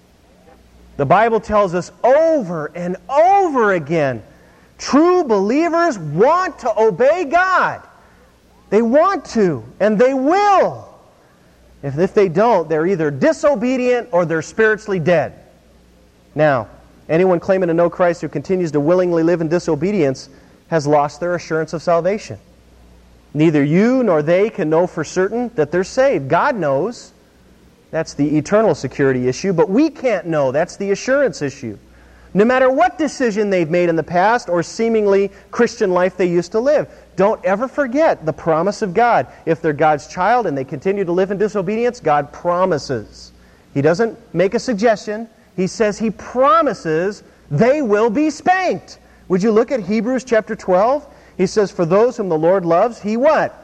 The Bible tells us over and over again, true believers want to obey God. They want to, and they will. If, if they don't, they're either disobedient or they're spiritually dead. Now, anyone claiming to know Christ who continues to willingly live in disobedience has lost their assurance of salvation. Neither you nor they can know for certain that they're saved. God knows. That's the eternal security issue, but we can't know. That's the assurance issue. No matter what decision they've made in the past or seemingly Christian life they used to live, don't ever forget the promise of God. If they're God's child and they continue to live in disobedience, God promises. He doesn't make a suggestion. He says He promises they will be spanked. Would you look at Hebrews chapter twelve? He says, for those whom the Lord loves, He what?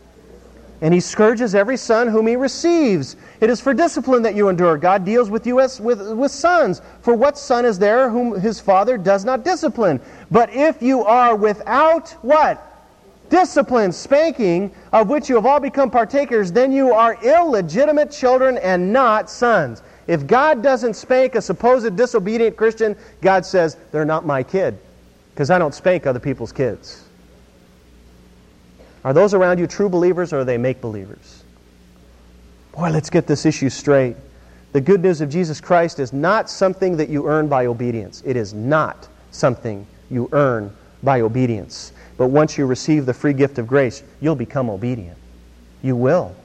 And He scourges every son whom He receives. It is for discipline that you endure. God deals with you as with, with sons. For what son is there whom his father does not discipline? But if you are without what? Discipline, spanking, of which you have all become partakers, then you are illegitimate children and not sons. If God doesn't spank a supposed disobedient Christian, God says, they're not my kid, because I don't spank other people's kids. Are those around you true believers, or are they make-believers? Boy, let's get this issue straight. The good news of Jesus Christ is not something that you earn by obedience. It is not something you earn by obedience. But once you receive the free gift of grace, you'll become obedient. You will.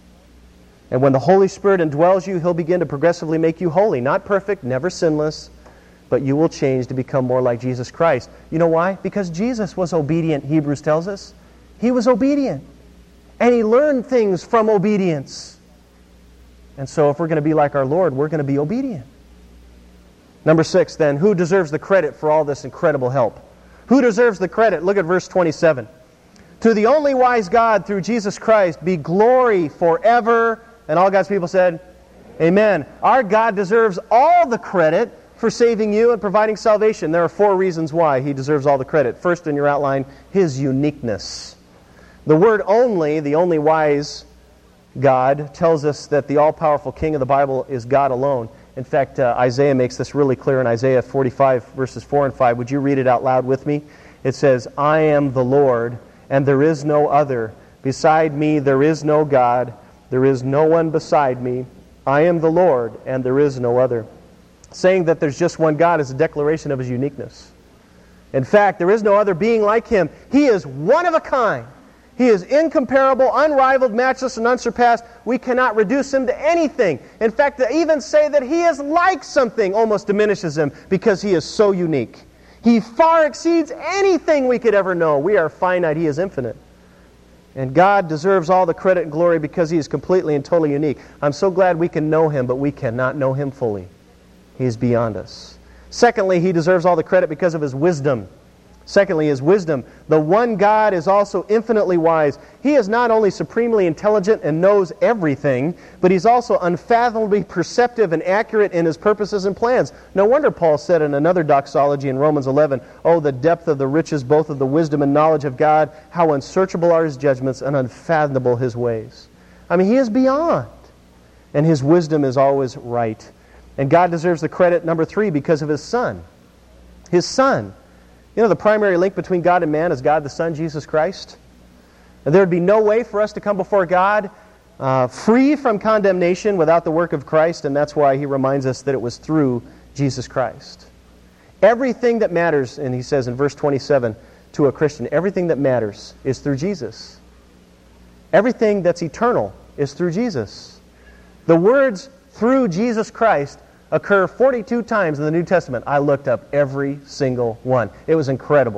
And when the Holy Spirit indwells you, He'll begin to progressively make you holy. Not perfect, never sinless, but you will change to become more like Jesus Christ. You know why? Because Jesus was obedient, Hebrews tells us. He was obedient. And He learned things from obedience. And so if we're going to be like our Lord, we're going to be obedient. Number six, then, who deserves the credit for all this incredible help? Who deserves the credit? Look at verse twenty-seven. To the only wise God, through Jesus Christ, be glory forever. And all God's people said, amen. Our God deserves all the credit for saving you and providing salvation. There are four reasons why He deserves all the credit. First, in your outline, His uniqueness. The word only, the only wise God, tells us that the all-powerful King of the Bible is God alone. In fact, uh, Isaiah makes this really clear in Isaiah forty-five, verses four and five. Would you read it out loud with me? It says, I am the Lord, and there is no other. Beside me there is no God. There is no one beside me. I am the Lord, and there is no other. Saying that there's just one God is a declaration of His uniqueness. In fact, there is no other being like Him. He is one of a kind. He is incomparable, unrivaled, matchless, and unsurpassed. We cannot reduce Him to anything. In fact, to even say that He is like something almost diminishes Him because He is so unique. He far exceeds anything we could ever know. We are finite. He is infinite. And God deserves all the credit and glory because He is completely and totally unique. I'm so glad we can know Him, but we cannot know Him fully. He is beyond us. Secondly, He deserves all the credit because of His wisdom. Secondly, His wisdom. The one God is also infinitely wise. He is not only supremely intelligent and knows everything, but He's also unfathomably perceptive and accurate in His purposes and plans. No wonder Paul said in another doxology in Romans eleven, oh, the depth of the riches both of the wisdom and knowledge of God, how unsearchable are His judgments and unfathomable His ways. I mean, He is beyond. And His wisdom is always right. And God deserves the credit, number three, because of His Son. His Son. You know, the primary link between God and man is God the Son, Jesus Christ. And there would be no way for us to come before God uh, free from condemnation without the work of Christ, and that's why He reminds us that it was through Jesus Christ. Everything that matters, and He says in verse twenty-seven to a Christian, everything that matters is through Jesus. Everything that's eternal is through Jesus. The words through Jesus Christ occur forty-two times in the New Testament. I looked up every single one. It was incredible.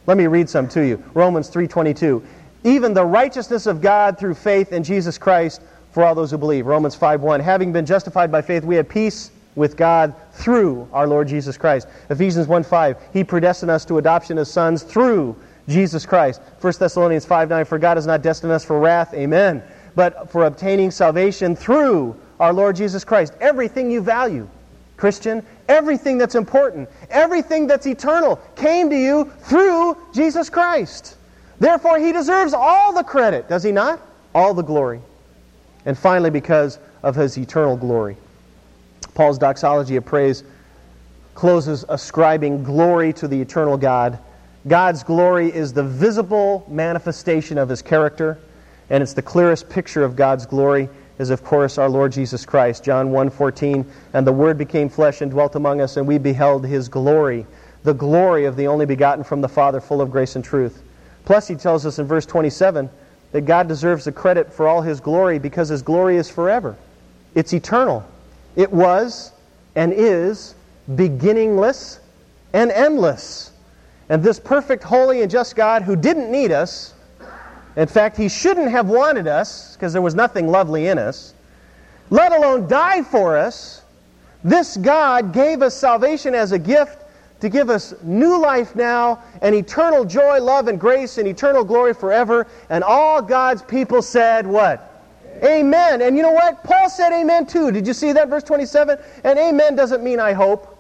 Let me read some to you. Romans three twenty-two. Even the righteousness of God through faith in Jesus Christ for all those who believe. Romans five one. Having been justified by faith, we have peace with God through our Lord Jesus Christ. Ephesians one five. He predestined us to adoption as sons through Jesus Christ. First Thessalonians five nine. For God has not destined us for wrath. Amen. But for obtaining salvation through our Lord Jesus Christ. Everything you value, Christian, everything that's important, everything that's eternal came to you through Jesus Christ. Therefore, He deserves all the credit, does He not? All the glory. And finally, because of His eternal glory. Paul's doxology of praise closes ascribing glory to the eternal God. God's glory is the visible manifestation of His character, and it's the clearest picture of God's glory is, of course, our Lord Jesus Christ. John one fourteen, and the Word became flesh and dwelt among us, and we beheld His glory, the glory of the only begotten from the Father, full of grace and truth. Plus, he tells us in verse twenty-seven that God deserves the credit for all His glory because His glory is forever. It's eternal. It was and is beginningless and endless. And this perfect, holy, and just God who didn't need us, in fact, He shouldn't have wanted us because there was nothing lovely in us, let alone die for us, this God gave us salvation as a gift to give us new life now and eternal joy, love, and grace and eternal glory forever. And all God's people said what? Amen. And you know what? Paul said amen too. Did you see that? Verse twenty-seven. And amen doesn't mean I hope.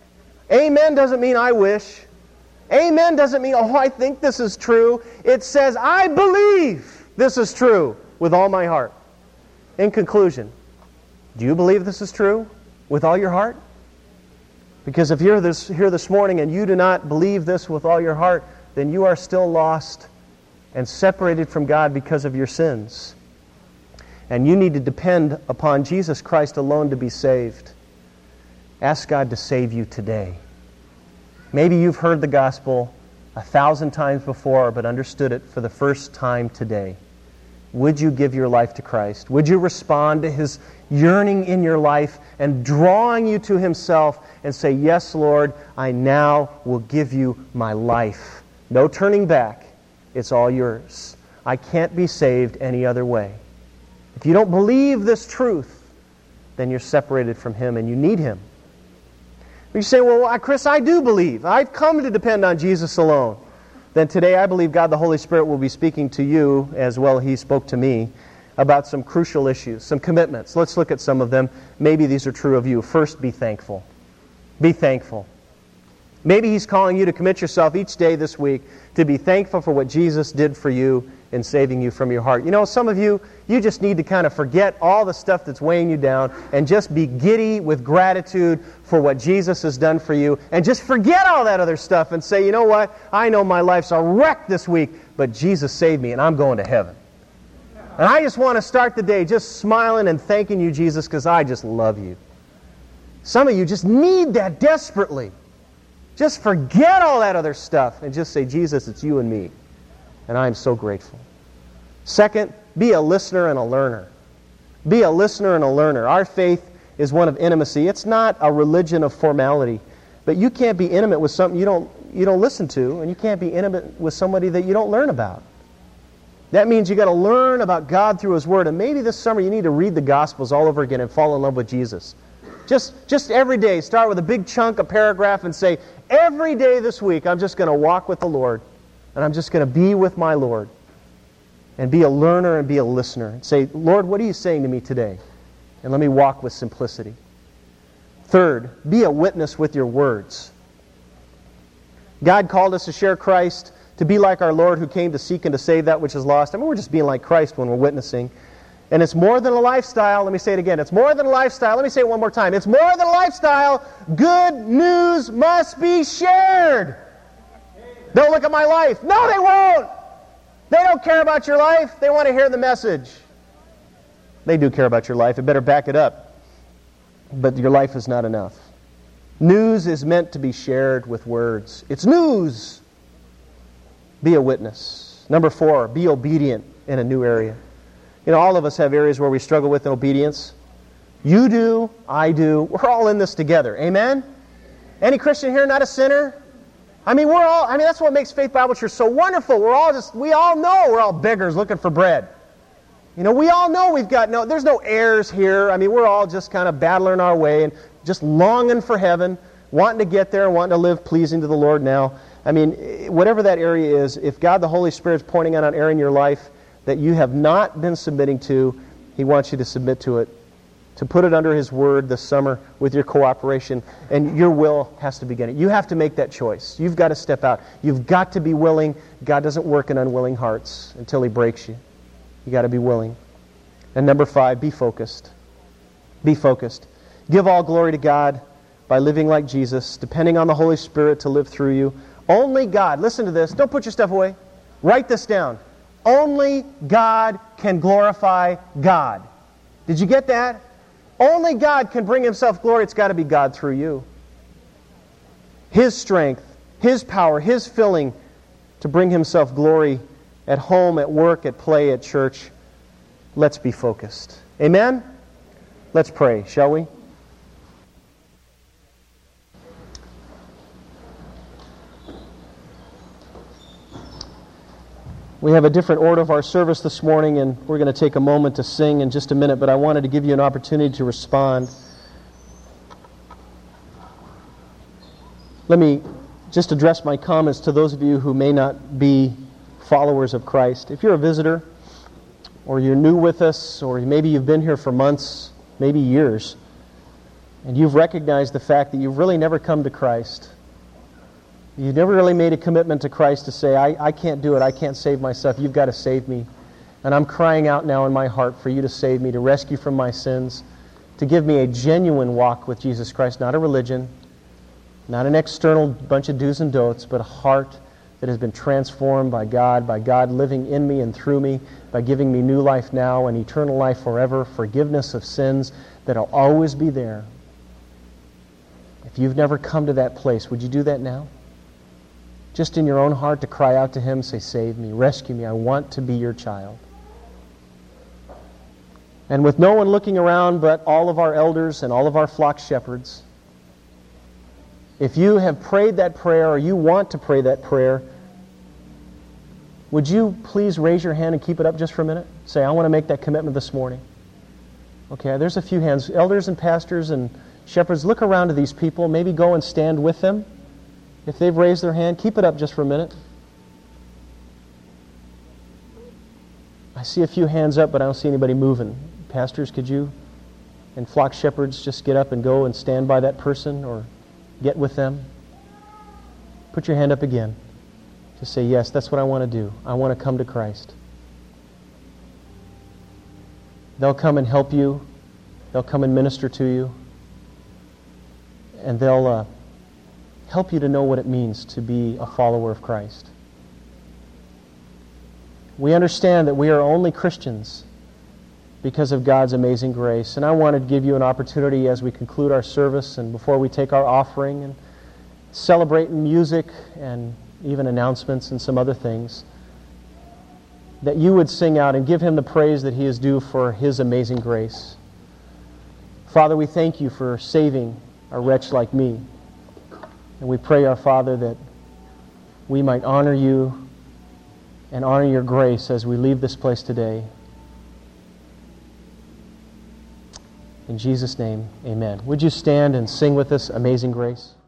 Amen doesn't mean I wish. Amen doesn't mean, oh, I think this is true. It says, I believe this is true with all my heart. In conclusion, do you believe this is true with all your heart? Because if you're this, here this morning and you do not believe this with all your heart, then you are still lost and separated from God because of your sins. And you need to depend upon Jesus Christ alone to be saved. Ask God to save you today. Maybe you've heard the gospel a thousand times before, but understood it for the first time today. Would you give your life to Christ? Would you respond to His yearning in your life and drawing you to Himself and say, yes, Lord, I now will give you my life. No turning back. It's all yours. I can't be saved any other way. If you don't believe this truth, then you're separated from Him and you need Him. You say, well, Chris, I do believe. I've come to depend on Jesus alone. Then today I believe God the Holy Spirit will be speaking to you as well He spoke to me about some crucial issues, some commitments. Let's look at some of them. Maybe these are true of you. First, be thankful. Be thankful. Maybe He's calling you to commit yourself each day this week to be thankful for what Jesus did for you in saving you from your heart. You know, some of you, you just need to kind of forget all the stuff that's weighing you down and just be giddy with gratitude for what Jesus has done for you and just forget all that other stuff and say, you know what, I know my life's a wreck this week, but Jesus saved me and I'm going to heaven. And I just want to start the day just smiling and thanking you, Jesus, because I just love you. Some of you just need that desperately. Just forget all that other stuff and just say, Jesus, it's you and me. And I am so grateful. Second, be a listener and a learner. Be a listener and a learner. Our faith is one of intimacy. It's not a religion of formality. But you can't be intimate with something you don't, you don't listen to, and you can't be intimate with somebody that you don't learn about. That means you've got to learn about God through His Word. And maybe this summer you need to read the Gospels all over again and fall in love with Jesus. Just, just every day, start with a big chunk, a paragraph, and say, every day this week I'm just going to walk with the Lord. And I'm just going to be with my Lord. And be a learner and be a listener. And say, Lord, what are you saying to me today? And let me walk with simplicity. Third, be a witness with your words. God called us to share Christ, to be like our Lord who came to seek and to save that which is lost. I mean, we're just being like Christ when we're witnessing. And it's more than a lifestyle. Let me say it again. It's more than a lifestyle. Let me say it one more time. It's more than a lifestyle. Good news must be shared. They'll look at my life. No, they won't. They don't care about your life. They want to hear the message. They do care about your life. It better back it up. But your life is not enough. News is meant to be shared with words. It's news. Be a witness. Number four, be obedient in a new area. You know, all of us have areas where we struggle with obedience. You do, I do. We're all in this together. Amen? Any Christian here not a sinner? I mean, we're all, I mean, that's what makes Faith Bible Church so wonderful. We're all just, we all know we're all beggars looking for bread. You know, we all know we've got no, there's no heirs here. I mean, we're all just kind of battling our way and just longing for heaven, wanting to get there, wanting to live pleasing to the Lord now. I mean, whatever that area is, if God the Holy Spirit is pointing out an area in your life that you have not been submitting to, He wants you to submit to it, to put it under His Word this summer with your cooperation, and your will has to begin it. You have to make that choice. You've got to step out. You've got to be willing. God doesn't work in unwilling hearts until He breaks you. You've got to be willing. And number five, be focused. Be focused. Give all glory to God by living like Jesus, depending on the Holy Spirit to live through you. Only God, listen to this, don't put your stuff away. Write this down. Only God can glorify God. Did you get that? Only God can bring Himself glory. It's got to be God through you. His strength, His power, His filling to bring Himself glory at home, at work, at play, at church. Let's be focused. Amen? Let's pray, shall we? We have a different order of our service this morning, and we're going to take a moment to sing in just a minute, but I wanted to give you an opportunity to respond. Let me just address my comments to those of you who may not be followers of Christ. If you're a visitor, or you're new with us, or maybe you've been here for months, maybe years, and you've recognized the fact that you've really never come to Christ, you've never really made a commitment to Christ to say, I, I can't do it, I can't save myself, you've got to save me. And I'm crying out now in my heart for you to save me, to rescue from my sins, to give me a genuine walk with Jesus Christ, not a religion, not an external bunch of do's and don'ts, but a heart that has been transformed by God, by God living in me and through me, by giving me new life now and eternal life forever, forgiveness of sins that'll always be there. If you've never come to that place, would you do that now? Just in your own heart to cry out to Him, say, save me, rescue me, I want to be your child. And with no one looking around but all of our elders and all of our flock shepherds, if you have prayed that prayer or you want to pray that prayer, would you please raise your hand and keep it up just for a minute? Say, I want to make that commitment this morning. Okay, there's a few hands. Elders and pastors and shepherds, look around to these people. Maybe go and stand with them. If they've raised their hand, keep it up just for a minute. I see a few hands up, but I don't see anybody moving. Pastors, could you and flock shepherds just get up and go and stand by that person or get with them? Put your hand up again. Just say, yes, that's what I want to do. I want to come to Christ. They'll come and help you. They'll come and minister to you. And they'll uh, help you to know what it means to be a follower of Christ. We understand that we are only Christians because of God's amazing grace. And I wanted to give you an opportunity as we conclude our service and before we take our offering and celebrate music and even announcements and some other things, that you would sing out and give Him the praise that He is due for His amazing grace. Father, we thank You for saving a wretch like me. And we pray, our Father, that we might honor You and honor Your grace as we leave this place today. In Jesus' name, amen. Would you stand and sing with us, Amazing Grace?